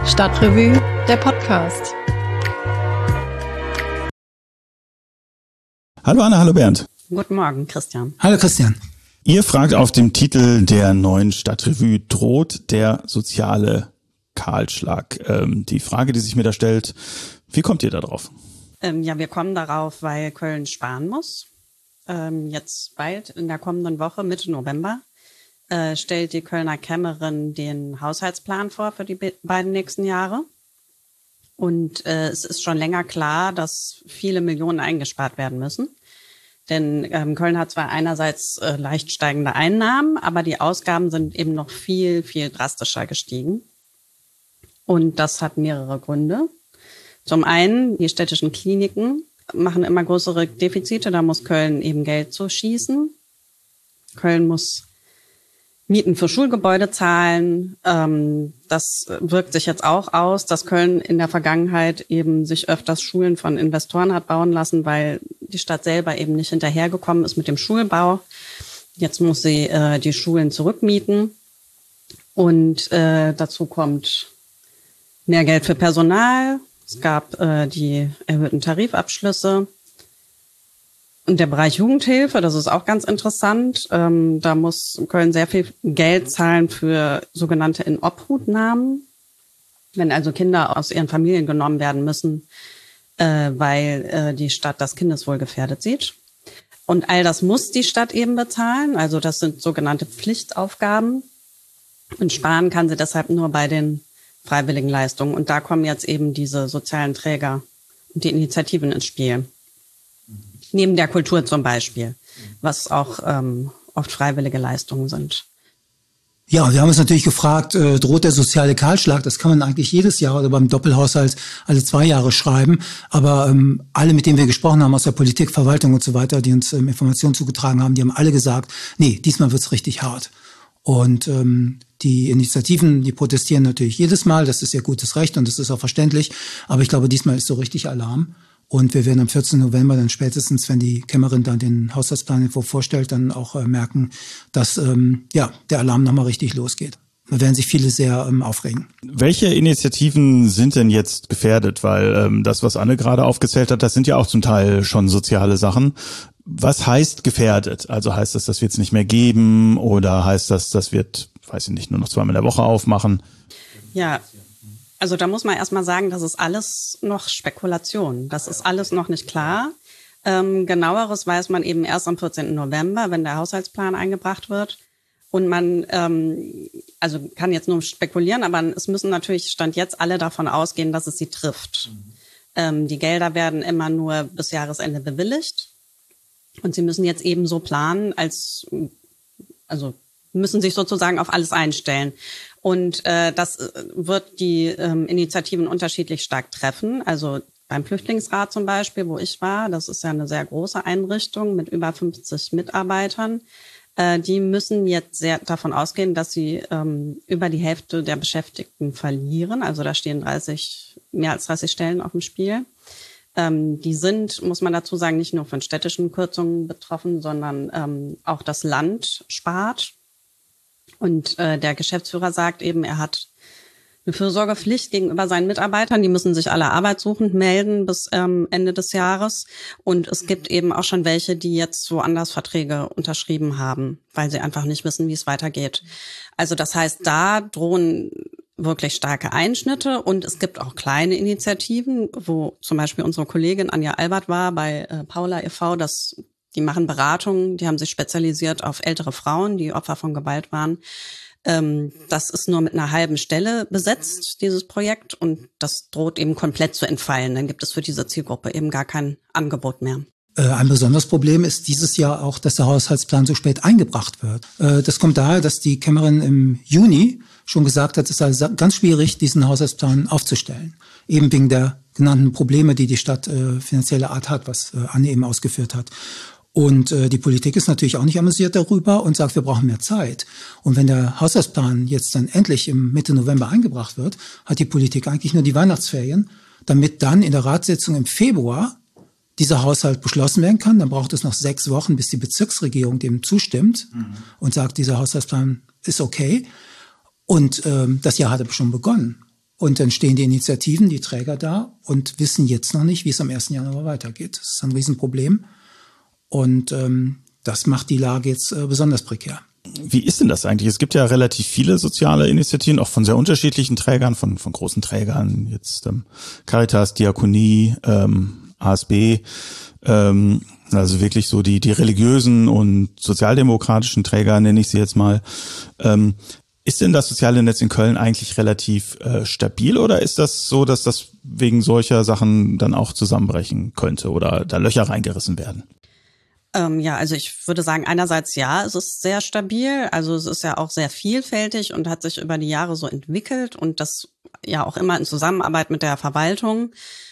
Stadtrevue, der Podcast. Hallo Anna, hallo Bernd. Guten Morgen, Christian. Hallo Christian. Ihr fragt auf dem Titel der neuen Stadtrevue, droht der soziale Kahlschlag? Die Frage, die sich mir da stellt, wie kommt ihr da drauf? Wir kommen darauf, weil Köln sparen muss. Jetzt bald in der kommenden Woche, Mitte November, stellt die Kölner Kämmerin den Haushaltsplan vor für die beiden nächsten Jahre. Und es ist schon länger klar, dass viele Millionen eingespart werden müssen. Denn Köln hat zwar einerseits leicht steigende Einnahmen, aber die Ausgaben sind eben noch viel, viel drastischer gestiegen. Und das hat mehrere Gründe. Zum einen, die städtischen Kliniken machen immer größere Defizite, da muss Köln eben Geld zuschießen. Köln muss Mieten für Schulgebäude zahlen. Das wirkt sich jetzt auch aus, dass Köln in der Vergangenheit eben sich öfters Schulen von Investoren hat bauen lassen, weil die Stadt selber eben nicht hinterhergekommen ist mit dem Schulbau. Jetzt muss sie die Schulen zurückmieten. Und dazu kommt mehr Geld für Personal. Es gab die erhöhten Tarifabschlüsse. Und der Bereich Jugendhilfe, das ist auch ganz interessant. Da muss Köln sehr viel Geld zahlen für sogenannte Inobhutnahmen. Wenn also Kinder aus ihren Familien genommen werden müssen, weil die Stadt das Kindeswohl gefährdet sieht. Und all das muss die Stadt eben bezahlen. Also das sind sogenannte Pflichtaufgaben. Und sparen kann sie deshalb nur bei den freiwilligen Leistungen. Und da kommen jetzt eben diese sozialen Träger und die Initiativen ins Spiel. Neben der Kultur zum Beispiel, was auch oft freiwillige Leistungen sind. Ja, wir haben uns natürlich gefragt, droht der soziale Kahlschlag? Das kann man eigentlich jedes Jahr oder beim Doppelhaushalt alle 2 Jahre schreiben. Aber alle, mit denen wir gesprochen haben aus der Politik, Verwaltung und so weiter, die uns Informationen zugetragen haben, die haben alle gesagt, nee, diesmal wird's richtig hart. Und die Initiativen, die protestieren natürlich jedes Mal. Das ist ihr gutes Recht und das ist auch verständlich. Aber ich glaube, diesmal ist so richtig Alarm. Und wir werden am 14. November dann spätestens, wenn die Kämmerin dann den Haushaltsplan vorstellt, dann auch merken, dass der Alarm nochmal richtig losgeht. Da werden sich viele sehr aufregen. Welche Initiativen sind denn jetzt gefährdet? Weil das, was Anne gerade aufgezählt hat, das sind ja auch zum Teil schon soziale Sachen. Was heißt gefährdet? Also heißt das wird es nicht mehr geben oder heißt das wird, weiß ich nicht, nur noch 2-mal in der Woche aufmachen? Ja, also da muss man erstmal sagen, das ist alles noch Spekulation. Das ist alles noch nicht klar. Genaueres weiß man eben erst am 14. November, wenn der Haushaltsplan eingebracht wird. Und man kann jetzt nur spekulieren, aber es müssen natürlich Stand jetzt alle davon ausgehen, dass es sie trifft. Die Gelder werden immer nur bis Jahresende bewilligt. Und sie müssen jetzt eben so planen, müssen sich sozusagen auf alles einstellen. Und das wird die Initiativen unterschiedlich stark treffen. Also beim Flüchtlingsrat zum Beispiel, wo ich war, das ist ja eine sehr große Einrichtung mit über 50 Mitarbeitern. Die müssen jetzt sehr davon ausgehen, dass sie über die Hälfte der Beschäftigten verlieren. Also da stehen mehr als 30 Stellen auf dem Spiel. Die sind, muss man dazu sagen, nicht nur von städtischen Kürzungen betroffen, sondern auch das Land spart. Und der Geschäftsführer sagt eben, er hat eine Fürsorgepflicht gegenüber seinen Mitarbeitern. Die müssen sich alle arbeitssuchend melden bis Ende des Jahres. Und es gibt eben auch schon welche, die jetzt woanders Verträge unterschrieben haben, weil sie einfach nicht wissen, wie es weitergeht. Also das heißt, da drohen wirklich starke Einschnitte. Und es gibt auch kleine Initiativen, wo zum Beispiel unsere Kollegin Anja Albert war bei Paula e.V., die machen Beratungen, die haben sich spezialisiert auf ältere Frauen, die Opfer von Gewalt waren. Das ist nur mit einer halben Stelle besetzt, dieses Projekt, und das droht eben komplett zu entfallen. Dann gibt es für diese Zielgruppe eben gar kein Angebot mehr. Ein besonderes Problem ist dieses Jahr auch, dass der Haushaltsplan so spät eingebracht wird. Das kommt daher, dass die Kämmerin im Juni schon gesagt hat, es sei ganz schwierig, diesen Haushaltsplan aufzustellen. Eben wegen der genannten Probleme, die Stadt finanzieller Art hat, was Anne eben ausgeführt hat. Und die Politik ist natürlich auch nicht amüsiert darüber und sagt, wir brauchen mehr Zeit. Und wenn der Haushaltsplan jetzt dann endlich im Mitte November eingebracht wird, hat die Politik eigentlich nur die Weihnachtsferien, damit dann in der Ratssitzung im Februar dieser Haushalt beschlossen werden kann. Dann braucht es noch 6 Wochen, bis die Bezirksregierung dem zustimmt und sagt, dieser Haushaltsplan ist okay. Und das Jahr hat aber schon begonnen. Und dann stehen die Initiativen, die Träger da und wissen jetzt noch nicht, wie es am 1. Januar weitergeht. Das ist ein Riesenproblem. Und das macht die Lage jetzt besonders prekär. Wie ist denn das eigentlich? Es gibt ja relativ viele soziale Initiativen, auch von sehr unterschiedlichen Trägern, von großen Trägern, jetzt Caritas, Diakonie, ASB, also wirklich so die religiösen und sozialdemokratischen Träger, nenne ich sie jetzt mal. Ist denn das soziale Netz in Köln eigentlich relativ stabil oder ist das so, dass das wegen solcher Sachen dann auch zusammenbrechen könnte oder da Löcher reingerissen werden? Ja, also ich würde sagen, einerseits ja, es ist sehr stabil. Also es ist ja auch sehr vielfältig und hat sich über die Jahre so entwickelt und das ja auch immer in Zusammenarbeit mit der Verwaltung.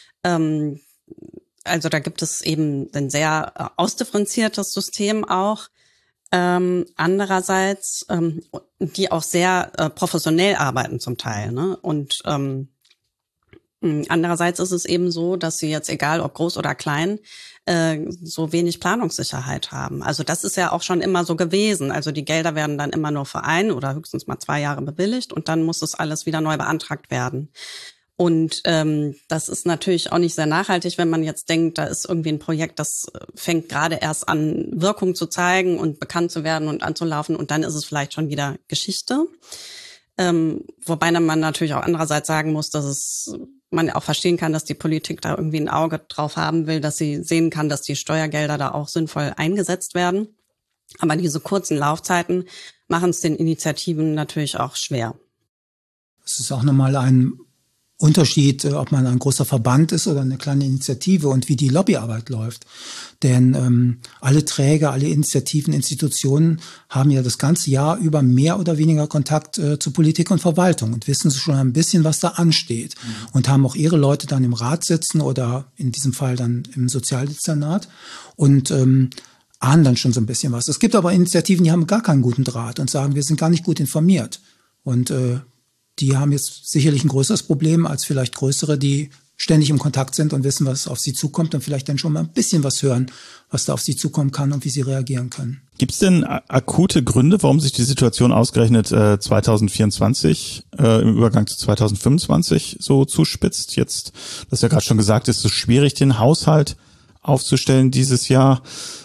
Also da gibt es eben ein sehr ausdifferenziertes System auch. Andererseits, die auch sehr professionell arbeiten zum Teil, ne? Und andererseits ist es eben so, dass sie jetzt, egal ob groß oder klein, so wenig Planungssicherheit haben. Also das ist ja auch schon immer so gewesen. Also die Gelder werden dann immer nur für 1 oder höchstens mal 2 Jahre bewilligt und dann muss das alles wieder neu beantragt werden. Und das ist natürlich auch nicht sehr nachhaltig, wenn man jetzt denkt, da ist irgendwie ein Projekt, das fängt gerade erst an, Wirkung zu zeigen und bekannt zu werden und anzulaufen und dann ist es vielleicht schon wieder Geschichte. Wobei man natürlich auch andererseits sagen muss, dass man auch verstehen kann, dass die Politik da irgendwie ein Auge drauf haben will, dass sie sehen kann, dass die Steuergelder da auch sinnvoll eingesetzt werden. Aber diese kurzen Laufzeiten machen es den Initiativen natürlich auch schwer. Es ist auch nochmal ein Unterschied, ob man ein großer Verband ist oder eine kleine Initiative und wie die Lobbyarbeit läuft. Denn alle Träger, alle Initiativen, Institutionen haben ja das ganze Jahr über mehr oder weniger Kontakt zu Politik und Verwaltung und wissen schon ein bisschen, was da ansteht. Und haben auch ihre Leute dann im Rat sitzen oder in diesem Fall dann im Sozialdezernat und ahnen dann schon so ein bisschen was. Es gibt aber Initiativen, die haben gar keinen guten Draht und sagen, wir sind gar nicht gut informiert. Und die haben jetzt sicherlich ein größeres Problem als vielleicht größere, die ständig im Kontakt sind und wissen, was auf sie zukommt und vielleicht dann schon mal ein bisschen was hören, was da auf sie zukommen kann und wie sie reagieren können. Gibt es denn akute Gründe, warum sich die Situation ausgerechnet 2024 im Übergang zu 2025 so zuspitzt? Jetzt, das ist ja gerade schon gesagt, ist es so schwierig, den Haushalt aufzustellen dieses Jahr.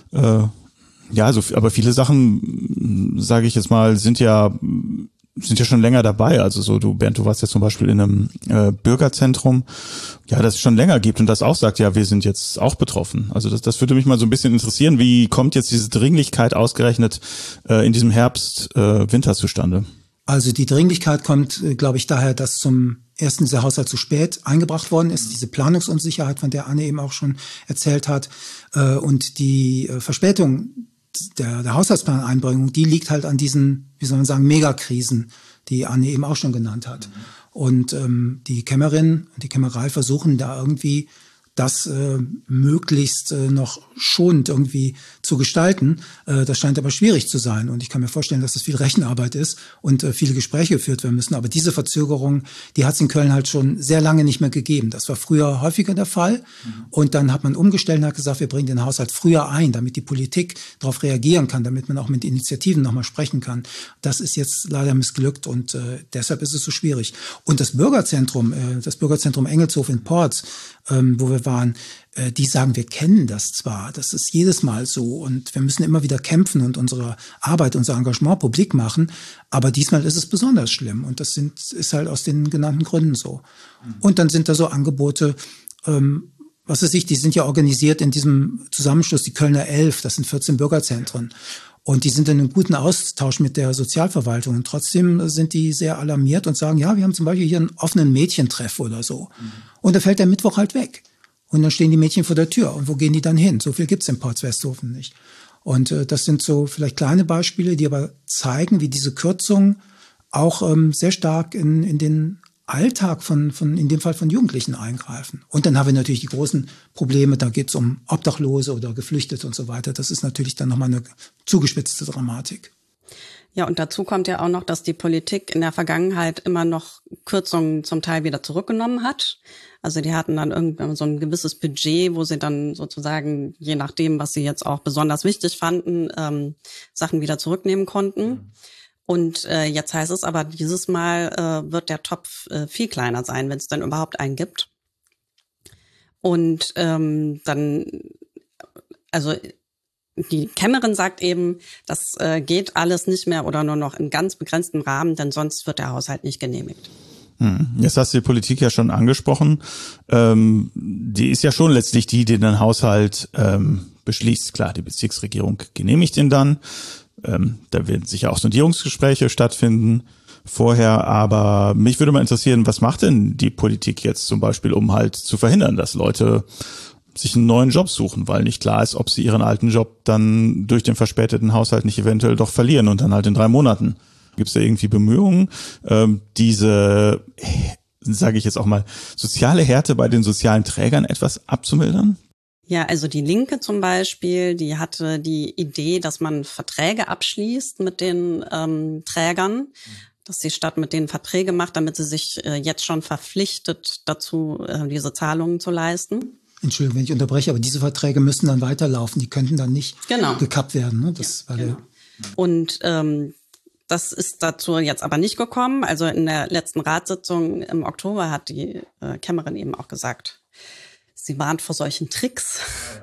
Aber viele Sachen, sage ich jetzt mal, sind ja schon länger dabei. Also so, Bernd, du warst ja zum Beispiel in einem Bürgerzentrum, ja, das es schon länger gibt und das auch sagt, ja, wir sind jetzt auch betroffen. Also das würde mich mal so ein bisschen interessieren. Wie kommt jetzt diese Dringlichkeit ausgerechnet in diesem Herbst, Winter zustande? Also die Dringlichkeit kommt, glaube ich, daher, dass zum ersten dieser Haushalt zu spät eingebracht worden ist. Diese Planungsunsicherheit, von der Anne eben auch schon erzählt hat, und die Verspätung der Haushaltsplaneinbringung, die liegt halt an diesen, wie soll man sagen, Megakrisen, die Anne eben auch schon genannt hat. Und die Kämmerin und die Kämmerei versuchen da irgendwie das möglichst noch schonend irgendwie zu gestalten. Das scheint aber schwierig zu sein. Und ich kann mir vorstellen, dass das viel Rechenarbeit ist und viele Gespräche geführt werden müssen. Aber diese Verzögerung, die hat es in Köln halt schon sehr lange nicht mehr gegeben. Das war früher häufiger der Fall. Und dann hat man umgestellt und hat gesagt, wir bringen den Haushalt früher ein, damit die Politik darauf reagieren kann, damit man auch mit Initiativen nochmal sprechen kann. Das ist jetzt leider missglückt und deshalb ist es so schwierig. Und das Bürgerzentrum Engelshof in Porz, wo wir waren, die sagen, wir kennen das zwar, das ist jedes Mal so und wir müssen immer wieder kämpfen und unsere Arbeit, unser Engagement publik machen, aber diesmal ist es besonders schlimm und das ist halt aus den genannten Gründen so. Und dann sind da so Angebote, was weiß ich, die sind ja organisiert in diesem Zusammenschluss, die Kölner 11, das sind 14 Bürgerzentren. Und die sind in einem guten Austausch mit der Sozialverwaltung. Und trotzdem sind die sehr alarmiert und sagen, ja, wir haben zum Beispiel hier einen offenen Mädchentreff oder so. Und da fällt der Mittwoch halt weg. Und dann stehen die Mädchen vor der Tür. Und wo gehen die dann hin? So viel gibt's in Porz-Westhofen nicht. Und das sind so vielleicht kleine Beispiele, die aber zeigen, wie diese Kürzungen auch sehr stark in den Alltag in dem Fall von Jugendlichen eingreifen. Und dann haben wir natürlich die großen Probleme, da geht es um Obdachlose oder Geflüchtete und so weiter. Das ist natürlich dann nochmal eine zugespitzte Dramatik. Ja, und dazu kommt ja auch noch, dass die Politik in der Vergangenheit immer noch Kürzungen zum Teil wieder zurückgenommen hat. Also die hatten dann irgendwann so ein gewisses Budget, wo sie dann sozusagen, je nachdem, was sie jetzt auch besonders wichtig fanden, Sachen wieder zurücknehmen konnten. Und jetzt heißt es aber, dieses Mal wird der Topf viel kleiner sein, wenn es dann überhaupt einen gibt. Und also die Kämmerin sagt eben, das geht alles nicht mehr oder nur noch in ganz begrenztem Rahmen, denn sonst wird der Haushalt nicht genehmigt. Jetzt hast du die Politik ja schon angesprochen. Die ist ja schon letztlich die den Haushalt beschließt. Klar, die Bezirksregierung genehmigt ihn dann. Da werden sicher auch Sondierungsgespräche stattfinden vorher. Aber mich würde mal interessieren, was macht denn die Politik jetzt zum Beispiel, um halt zu verhindern, dass Leute sich einen neuen Job suchen, weil nicht klar ist, ob sie ihren alten Job dann durch den verspäteten Haushalt nicht eventuell doch verlieren und dann halt in 3 Monaten. Gibt es da irgendwie Bemühungen, diese, sage ich jetzt auch mal, soziale Härte bei den sozialen Trägern etwas abzumildern? Ja, also die Linke zum Beispiel, die hatte die Idee, dass man Verträge abschließt mit den Trägern, dass die Stadt mit denen Verträge macht, damit sie sich jetzt schon verpflichtet dazu, diese Zahlungen zu leisten. Entschuldigung, wenn ich unterbreche, aber diese Verträge müssen dann weiterlaufen, die könnten dann nicht gekappt werden. Ne? Das war genau. Und das ist dazu jetzt aber nicht gekommen. Also in der letzten Ratssitzung im Oktober hat die Kämmerin eben auch gesagt, sie warnt vor solchen Tricks,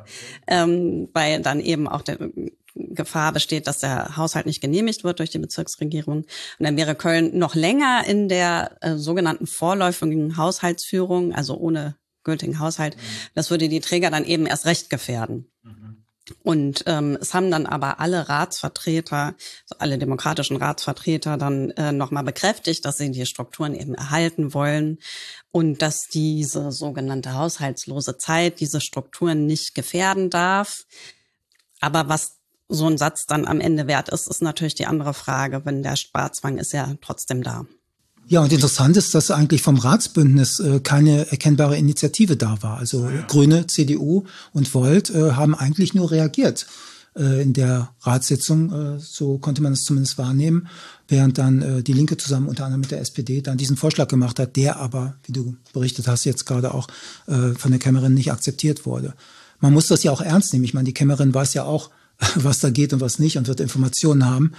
weil dann eben auch der Gefahr besteht, dass der Haushalt nicht genehmigt wird durch die Bezirksregierung. Und dann wäre Köln noch länger in der sogenannten vorläufigen Haushaltsführung, also ohne gültigen Haushalt. Das würde die Träger dann eben erst recht gefährden. Und es haben dann aber alle Ratsvertreter, also alle demokratischen Ratsvertreter dann nochmal bekräftigt, dass sie die Strukturen eben erhalten wollen und dass diese sogenannte haushaltslose Zeit diese Strukturen nicht gefährden darf. Aber was so ein Satz dann am Ende wert ist, ist natürlich die andere Frage, wenn der Sparzwang ist ja trotzdem da. Ja, und interessant ist, dass eigentlich vom Ratsbündnis keine erkennbare Initiative da war. Also Grüne, CDU und Volt haben eigentlich nur reagiert in der Ratssitzung. So konnte man es zumindest wahrnehmen, während dann die Linke zusammen unter anderem mit der SPD dann diesen Vorschlag gemacht hat, der aber, wie du berichtet hast, jetzt gerade auch von der Kämmerin nicht akzeptiert wurde. Man muss das ja auch ernst nehmen. Ich meine, die Kämmerin weiß ja auch, was da geht und was nicht und wird Informationen haben.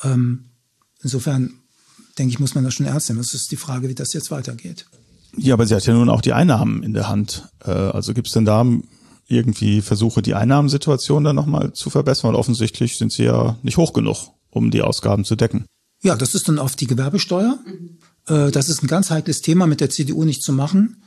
Insofern denke ich, muss man das schon ernst nehmen. Es ist die Frage, wie das jetzt weitergeht. Ja, aber sie hat ja nun auch die Einnahmen in der Hand. Also gibt es denn da irgendwie Versuche, die Einnahmensituation dann nochmal zu verbessern? Weil offensichtlich sind sie ja nicht hoch genug, um die Ausgaben zu decken. Ja, das ist dann oft die Gewerbesteuer. Das ist ein ganz heikles Thema, mit der CDU nicht zu machen.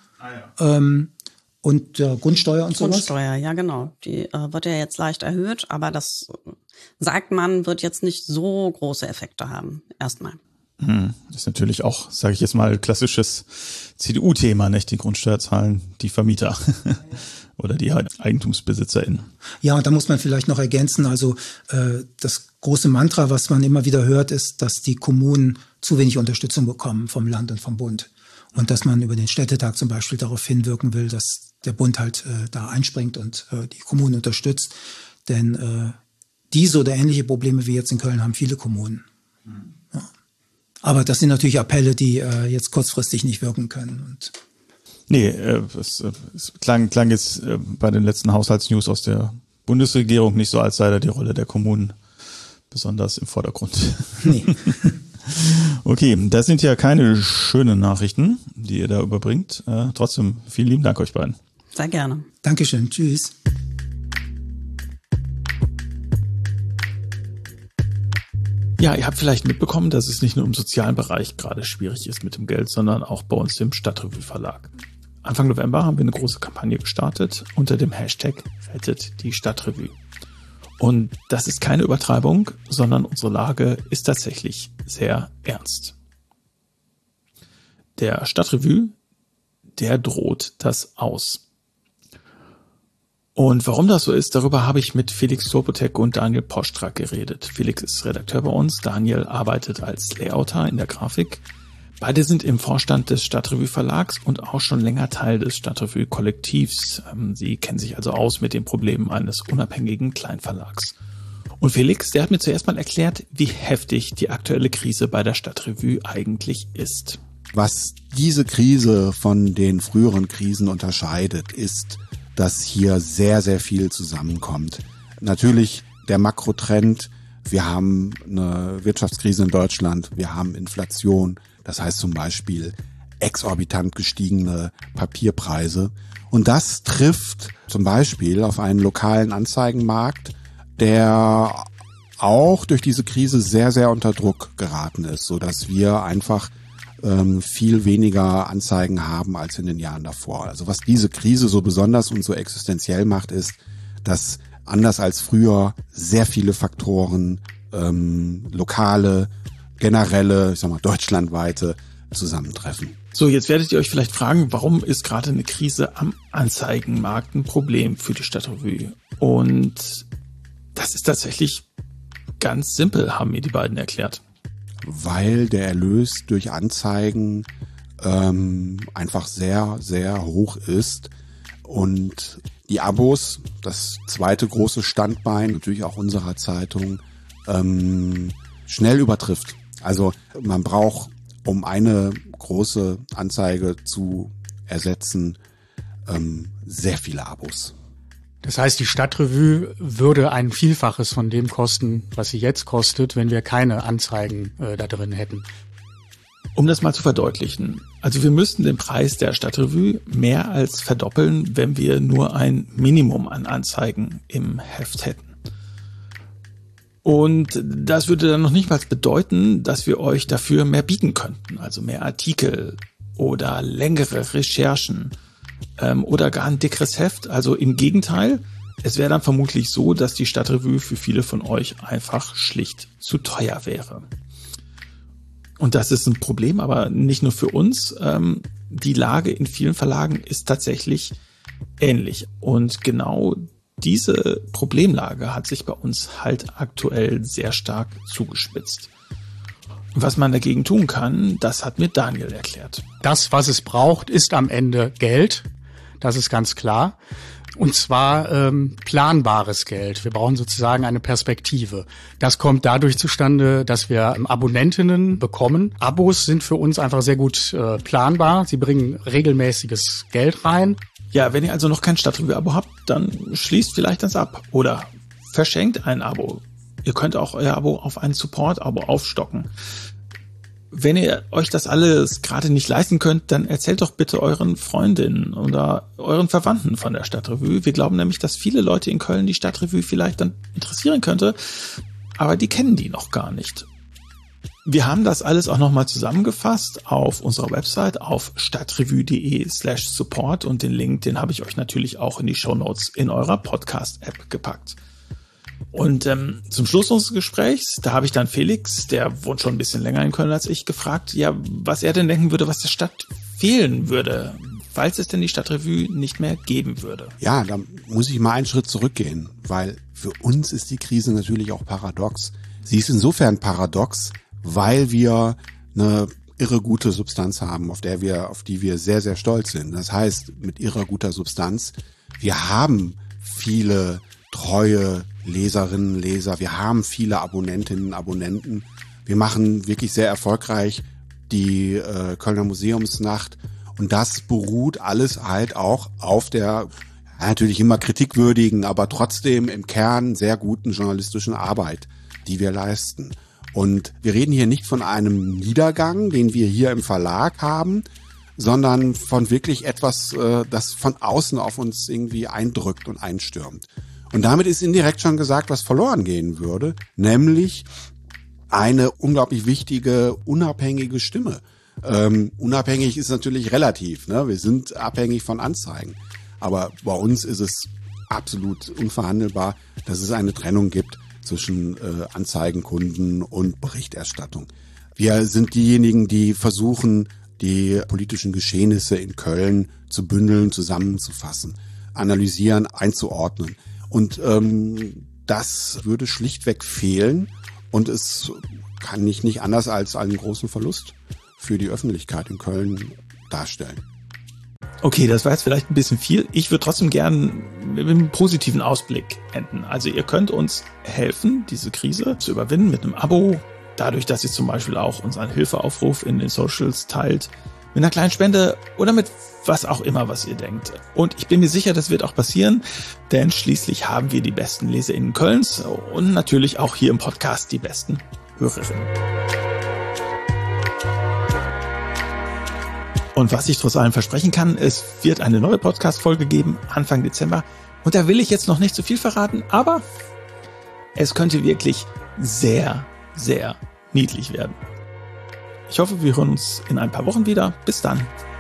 Und Grundsteuer und sowas. Grundsteuer, ja genau. Die wird ja jetzt leicht erhöht, aber das, sagt man, wird jetzt nicht so große Effekte haben. Erstmal. Das ist natürlich auch, sage ich jetzt mal, klassisches CDU-Thema, nicht? Die Grundsteuer zahlen die Vermieter oder die EigentümsbesitzerInnen. Ja, und da muss man vielleicht noch ergänzen, also das große Mantra, was man immer wieder hört, ist, dass die Kommunen zu wenig Unterstützung bekommen vom Land und vom Bund. Und dass man über den Städtetag zum Beispiel darauf hinwirken will, dass der Bund halt da einspringt und die Kommunen unterstützt. Denn diese oder ähnliche Probleme wie jetzt in Köln haben viele Kommunen. Ja. Aber das sind natürlich Appelle, die jetzt kurzfristig nicht wirken können. Und nee, es klang jetzt bei den letzten Haushaltsnews aus der Bundesregierung nicht so, als sei da die Rolle der Kommunen besonders im Vordergrund. Nee. Okay, das sind ja keine schönen Nachrichten, die ihr da überbringt. Trotzdem vielen lieben Dank euch beiden. Sehr gerne. Dankeschön. Tschüss. Ja, ihr habt vielleicht mitbekommen, dass es nicht nur im sozialen Bereich gerade schwierig ist mit dem Geld, sondern auch bei uns im Stadtrevue Verlag. Anfang November haben wir eine große Kampagne gestartet unter dem Hashtag Rettet die Stadtrevue. Und das ist keine Übertreibung, sondern unsere Lage ist tatsächlich sehr ernst. Der Stadtrevue, der droht das aus. Und warum das so ist, darüber habe ich mit Felix Sobotek und Daniel Postrak geredet. Felix ist Redakteur bei uns, Daniel arbeitet als Layouter in der Grafik. Beide sind im Vorstand des Stadtrevue Verlags und auch schon länger Teil des Stadtrevue Kollektivs. Sie kennen sich also aus mit den Problemen eines unabhängigen Kleinverlags. Und Felix, der hat mir zuerst mal erklärt, wie heftig die aktuelle Krise bei der Stadtrevue eigentlich ist. Was diese Krise von den früheren Krisen unterscheidet, ist, dass hier sehr, sehr viel zusammenkommt. Natürlich der Makrotrend, Wir haben eine Wirtschaftskrise in Deutschland, wir haben Inflation, das heißt zum Beispiel exorbitant gestiegene Papierpreise. Und das trifft zum Beispiel auf einen lokalen Anzeigenmarkt, der auch durch diese Krise sehr, sehr unter Druck geraten ist, sodass wir einfach viel weniger Anzeigen haben als in den Jahren davor. Also was diese Krise so besonders und so existenziell macht, ist, dass anders als früher sehr viele Faktoren, lokale, generelle, ich sag mal deutschlandweite, zusammentreffen. So, jetzt werdet ihr euch vielleicht fragen, warum ist gerade eine Krise am Anzeigenmarkt ein Problem für die Stadtrevue? Und das ist tatsächlich ganz simpel, haben mir die beiden erklärt. Weil der Erlös durch Anzeigen einfach sehr, sehr hoch ist und die Abos, das zweite große Standbein, natürlich auch unserer Zeitung, schnell übertrifft. Also man braucht, um eine große Anzeige zu ersetzen, sehr viele Abos. Das heißt, die Stadtrevue würde ein Vielfaches von dem kosten, was sie jetzt kostet, wenn wir keine Anzeigen da drin hätten. Um das mal zu verdeutlichen, also wir müssten den Preis der Stadtrevue mehr als verdoppeln, wenn wir nur ein Minimum an Anzeigen im Heft hätten. Und das würde dann noch nicht mal bedeuten, dass wir euch dafür mehr bieten könnten, also mehr Artikel oder längere Recherchen oder gar ein dickeres Heft. Also im Gegenteil, es wäre dann vermutlich so, dass die Stadtrevue für viele von euch einfach schlicht zu teuer wäre. Und das ist ein Problem, aber nicht nur für uns. Die Lage in vielen Verlagen ist tatsächlich ähnlich. Und genau diese Problemlage hat sich bei uns halt aktuell sehr stark zugespitzt. Was man dagegen tun kann, das hat mir Daniel erklärt. Das, was es braucht, ist am Ende Geld. Das ist ganz klar. Und zwar planbares Geld. Wir brauchen sozusagen eine Perspektive. Das kommt dadurch zustande, dass wir Abonnentinnen bekommen. Abos sind für uns einfach sehr gut planbar. Sie bringen regelmäßiges Geld rein. Ja, wenn ihr also noch kein Stadtrevue-Abo habt, dann schließt vielleicht das ab oder verschenkt ein Abo. Ihr könnt auch euer Abo auf ein Support-Abo aufstocken. Wenn ihr euch das alles gerade nicht leisten könnt, dann erzählt doch bitte euren Freundinnen oder euren Verwandten von der Stadtrevue. Wir glauben nämlich, dass viele Leute in Köln die Stadtrevue vielleicht dann interessieren könnte, aber die kennen die noch gar nicht. Wir haben das alles auch nochmal zusammengefasst auf unserer Website auf stadtrevue.de/support und den Link, den habe ich euch natürlich auch in die Shownotes in eurer Podcast-App gepackt. Und zum Schluss unseres Gesprächs, da habe ich dann Felix, der wohnt schon ein bisschen länger in Köln als ich, gefragt, ja, was er denn denken würde, was der Stadt fehlen würde, falls es denn die Stadtrevue nicht mehr geben würde. Ja, da muss ich mal einen Schritt zurückgehen, weil für uns ist die Krise natürlich auch paradox. Sie ist insofern paradox, weil wir eine irre gute Substanz haben, auf die wir sehr, sehr stolz sind. Das heißt, mit irre guter Substanz, wir haben viele treue Leserinnen, Leser, wir haben viele Abonnentinnen, Abonnenten. Wir machen wirklich sehr erfolgreich die Kölner Museumsnacht und das beruht alles halt auch auf der natürlich immer kritikwürdigen, aber trotzdem im Kern sehr guten journalistischen Arbeit, die wir leisten. Und wir reden hier nicht von einem Niedergang, den wir hier im Verlag haben, sondern von wirklich etwas, das von außen auf uns irgendwie eindrückt und einstürmt. Und damit ist indirekt schon gesagt, was verloren gehen würde, nämlich eine unglaublich wichtige, unabhängige Stimme. Unabhängig ist natürlich relativ, ne? Wir sind abhängig von Anzeigen. Aber bei uns ist es absolut unverhandelbar, dass es eine Trennung gibt zwischen Anzeigenkunden und Berichterstattung. Wir sind diejenigen, die versuchen, die politischen Geschehnisse in Köln zu bündeln, zusammenzufassen, analysieren, einzuordnen. Und das würde schlichtweg fehlen und es kann nicht anders als einen großen Verlust für die Öffentlichkeit in Köln darstellen. Okay, das war jetzt vielleicht ein bisschen viel. Ich würde trotzdem gern mit einem positiven Ausblick enden. Also ihr könnt uns helfen, diese Krise zu überwinden mit einem Abo. Dadurch, dass ihr zum Beispiel auch unseren Hilfeaufruf in den Socials teilt mit einer kleinen Spende oder mit was auch immer, was ihr denkt. Und ich bin mir sicher, das wird auch passieren, denn schließlich haben wir die besten LeserInnen Kölns und natürlich auch hier im Podcast die besten Hörerinnen. Und was ich trotz allem versprechen kann, es wird eine neue Podcast-Folge geben, Anfang Dezember. Und da will ich jetzt noch nicht zu viel verraten, aber es könnte wirklich sehr, sehr niedlich werden. Ich hoffe, wir hören uns in ein paar Wochen wieder. Bis dann.